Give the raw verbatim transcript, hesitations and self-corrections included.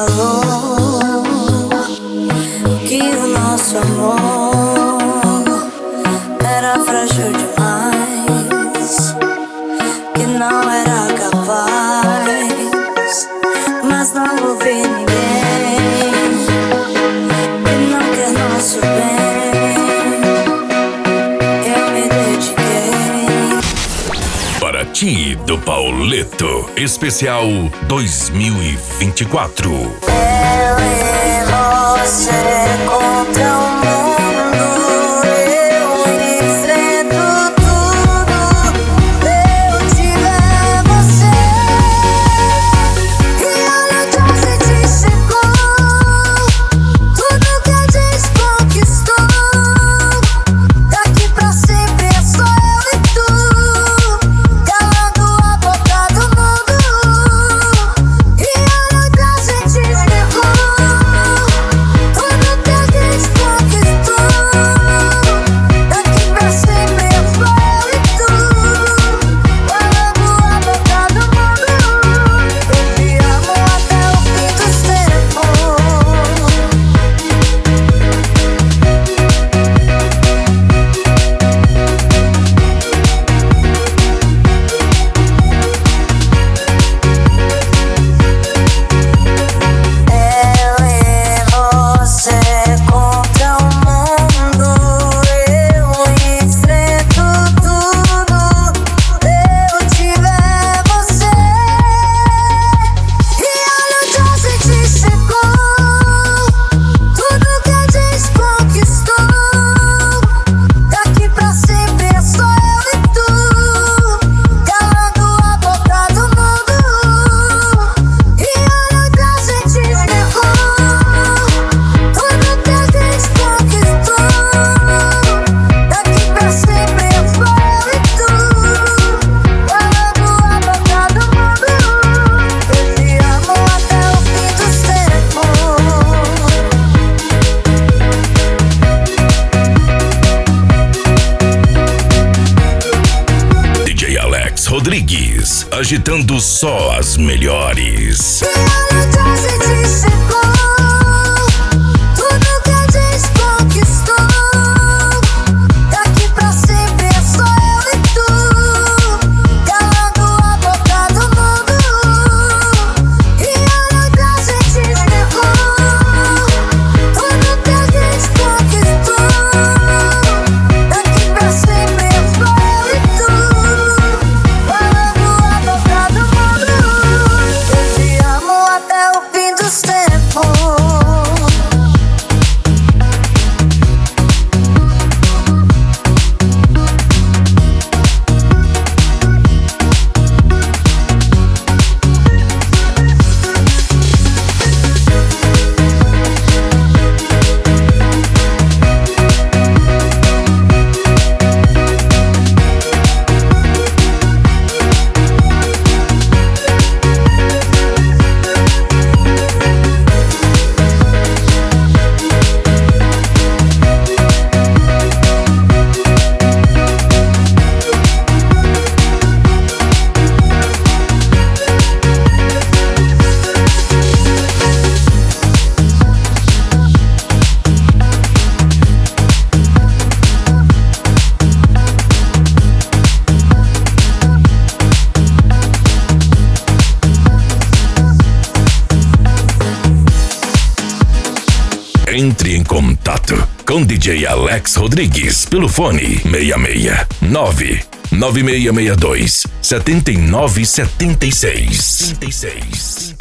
falou que o nosso amor era frágil demais, que não era capaz, mas não ouvi ninguém que não quer nosso bem. Eu me dediquei. Paraty do Pauleto, especial dois mil e vinte e quatro. Eu e você contra o mundo, eu enfrento tudo. Eu tiver você, e olha onde a gente chegou. Tudo que a gente conquistou, daqui pra sempre é só eu e tu, calando a boca do mundo. E olha onde a gente chegou. Tudo que a gente conquistou, daqui pra sempre é só eu e tu, calando a boca do mundo. Eu te amo até o fim dos tempos. Eu e você contra o mundo, eu enfrento tudo. Eu tiver você, e olha onde a gente chegou. Tudo que a gente conquistou, daqui pra sempre é só eu e tu, calando a boca do mundo. E olha onde a gente chegou. Tudo que a gente conquistou, daqui pra sempre é só eu e tu, calando a boca do mundo. Eu te amo até o fim dos tempos. D J Alex Rodrigues, agitando só as melhores. E olha onde a gente chegou. Tudo que a gente conquistou, daqui pra sempre é só eu e tu, calando a boca do mundo. E olha onde a gente chegou. Tudo que a gente conquistou, daqui pra sempre é só eu e tu, calando a boca do mundo. Eu te amo até o fim dos tempos. Entre em contato com D J Alex Rodrigues pelo fone seis seis nove nove seis seis dois sete nove sete seis.